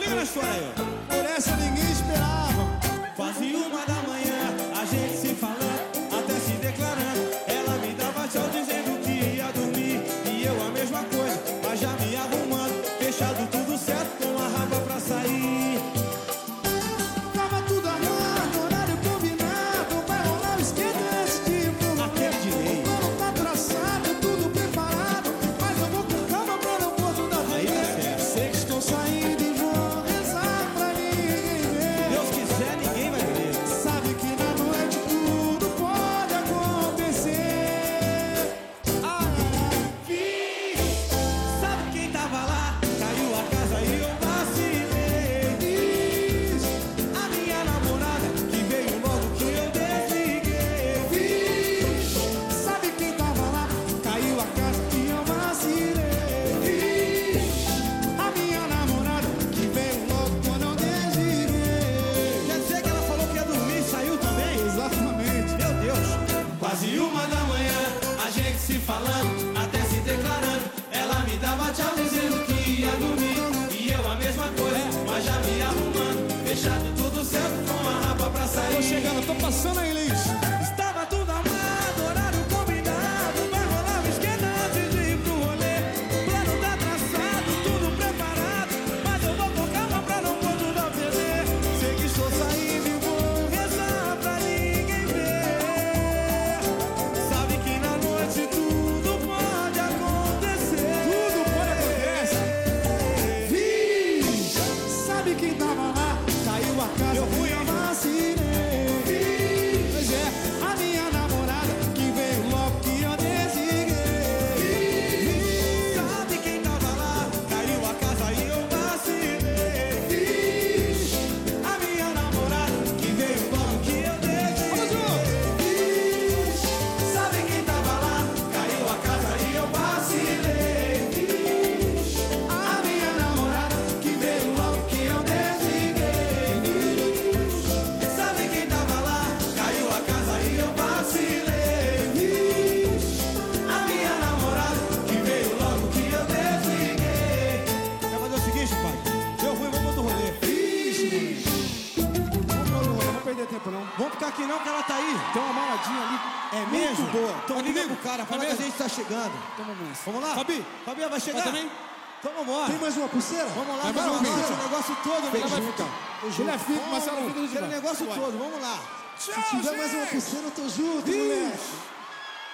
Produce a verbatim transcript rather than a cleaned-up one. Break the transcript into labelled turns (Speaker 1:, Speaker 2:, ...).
Speaker 1: liga na história aí, ó.
Speaker 2: Por essa ninguém esperava.
Speaker 1: Quase uma da manhã, a gente se falando, até se declarando. Ela me dava tchau dizendo que ia dormir, e eu a mesma coisa, mas já me arrumando, fechado tudo certo, com a raba pra sair.
Speaker 2: Tava tudo armado, horário combinado, vai rolar o esquenta antes de ir pro rolê. O plano tá traçado, tudo preparado, mas eu vou com calma pra não pôr tudo a ver. Sei que estou saindo e vou rezar pra ninguém ver.
Speaker 1: Deus quiser, ninguém vai ver.
Speaker 2: Sabe que na noite tudo pode acontecer.
Speaker 1: Ah, fiz. Sabe quem tava lá? Caiu a casa e eu vacilei.
Speaker 2: Fiz,
Speaker 1: A minha namorada, que veio logo que eu desliguei.
Speaker 2: fiz. Sabe quem tava lá? Caiu a casa e eu vacilei. Fiz. A minha namorada que veio logo quando eu desliguei.
Speaker 1: Quer dizer que ela falou que ia dormir e saiu também?
Speaker 2: Exatamente.
Speaker 1: Meu Deus. Quase uma da manhã, a gente se falando, até se declarando. Ela me dava tchau dizendo que ia dormir, e eu a mesma coisa, mas já me arrumando, fechado tudo certo, com a raba pra sair.
Speaker 2: Tô chegando, tô passando aí, Liz.
Speaker 1: Estava tudo armado, horário combinado, vai rolar o esquenta antes de ir pro rolê. O plano tá traçado, tudo preparado, mas eu vou com calma pra não pôr tudo a perder. Sei que estou saindo e vou rezar pra ninguém ver. Sabe que na noite tudo pode acontecer.
Speaker 2: Tudo pode acontecer. Fiz. Sabe quem tava lá? Caiu a casa
Speaker 1: Eu fui,
Speaker 2: e eu
Speaker 1: hein?
Speaker 2: vacilei. Fiz. Pois é, a minha namorada que veio logo que eu desliguei. Fiz.
Speaker 1: Sabe quem tava lá? Caiu a casa e eu vacilei.
Speaker 2: Fiz.
Speaker 1: A minha namorada, que veio logo que eu
Speaker 2: Vamos
Speaker 1: desliguei.
Speaker 2: junto.
Speaker 1: Sabe quem tava lá? Caiu a casa e eu vacilei.
Speaker 2: A minha namorada que veio logo que eu desliguei.
Speaker 1: Sabe quem tava lá? Caiu a casa e eu vacilei. A minha namorada, que veio logo que eu desliguei. Quer fazer o seguinte, pai? Eu fui, vamos pro rolê.
Speaker 2: Vamos pro rolê, não vou perder tempo não.
Speaker 1: Vamos ficar aqui não, que ela tá aí.
Speaker 2: Tem uma maladinha ali.
Speaker 1: É
Speaker 2: muito
Speaker 1: mesmo?
Speaker 2: boa.
Speaker 1: Então
Speaker 2: Vai
Speaker 1: liga
Speaker 2: comigo?
Speaker 1: pro cara, fala
Speaker 2: Vai
Speaker 1: que a
Speaker 2: mesmo?
Speaker 1: gente tá chegando.
Speaker 2: Então vamos nessa.
Speaker 1: Vamos lá?
Speaker 2: Fabi,
Speaker 1: Fabi, vai chegar?
Speaker 2: vai também?
Speaker 1: Então vambora.
Speaker 2: Tem mais uma pulseira?
Speaker 1: Vamos lá,
Speaker 2: Vai
Speaker 1: vamos
Speaker 2: embora,
Speaker 1: lá,
Speaker 2: Fabi.
Speaker 1: o negócio todo,
Speaker 2: Ela
Speaker 1: meu
Speaker 2: vai
Speaker 1: junto.
Speaker 2: ficar. Ele é fica, Marcelo fica no
Speaker 1: Aquele
Speaker 2: demais.
Speaker 1: negócio
Speaker 2: Vai.
Speaker 1: todo, vamos lá.
Speaker 2: Se tiver mais uma pulseira, eu tô junto, moleque.